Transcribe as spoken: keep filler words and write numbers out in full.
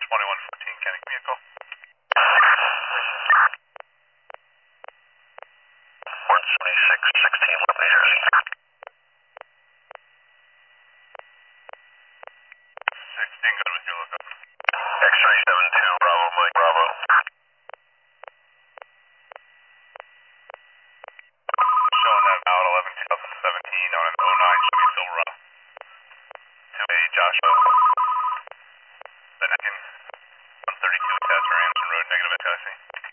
twenty-one fourteen, can you give me a call? one seventy-six sixteen, New Jersey. sixteen, good with your lookup. X-ray seven two, Bravo, Mike, Bravo. Showing that out eleven two thousand seventeen on an oh nine Chevy Silverado. To a Joshua. Then I can one thirty-two Tazra Anderson Road, negative at Tennessee.